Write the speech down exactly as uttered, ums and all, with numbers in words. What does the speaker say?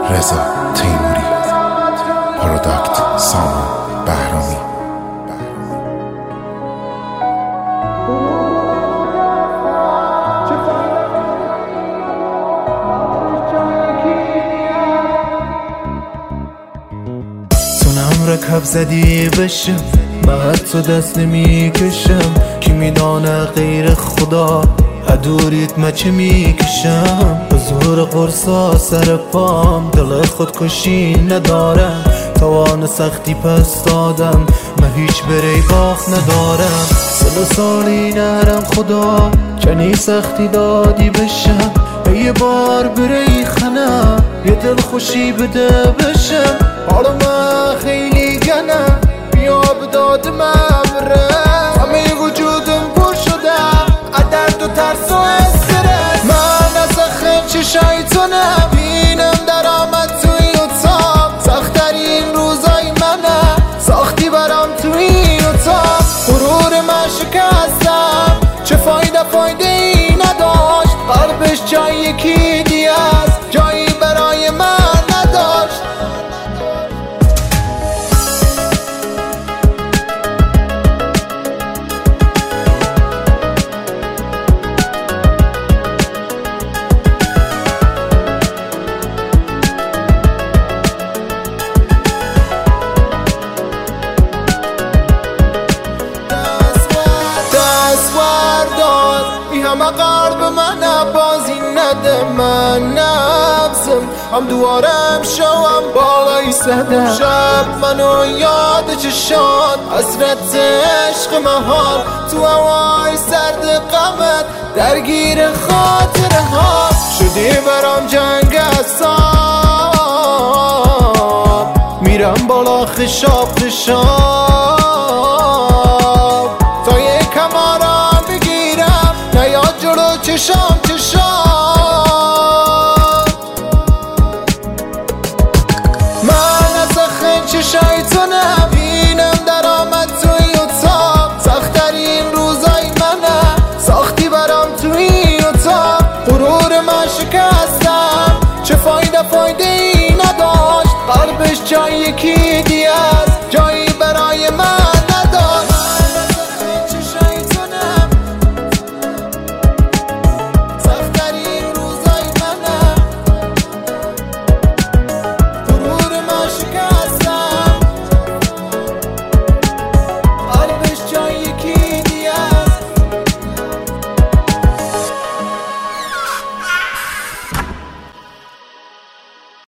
رضا تیموری، پروداکت سامان بهرامی. تونم رکب زدی بشم، بعد تو دست نمی کشم. کی میدانه غیر خدا هدوریت مچه می کشم. به زور قرصا سر پام دل خودکشی ندارم. توان سختی پس دادم، من هیچ بری باخ ندارم. سال سالی نرم خدا چنی سختی دادی بشم. یه بار بری خنه یه دل خوشی بده بشم. حالا من خیلی گنم، بیا به داد من برم. همه وجودم پر شده درد و ترس و استرس. من از خم چشای تو نبینم در آمد توی اتاق. سخت‌ترین روزای منه ساختی برام توی اتاق. غرور من شکستم، چه فایده فایده ای نداشت. قلبش جای یکی دیگه است، جایی برای من نداشت. همه قلب من بازی نده. من نبزم هم دوارم شوم بالای سده. شب منو یاد چشان حسرت عشق مهار. تو هوای سرد غمت درگیر خاطره ها شدی برام جنگ اعصاب. میرم بالا خشاب خشاب تا یه کمارم بگیرم نیاد جلو چشام چشام. من از زخم چشای تو نبینم در آمد توی اتاق. سخت‌ترین روزای منه ساختی برام توی اتاق. غرور من شکستم، چه فایده فایده ای نداشت. قلبش جای یکی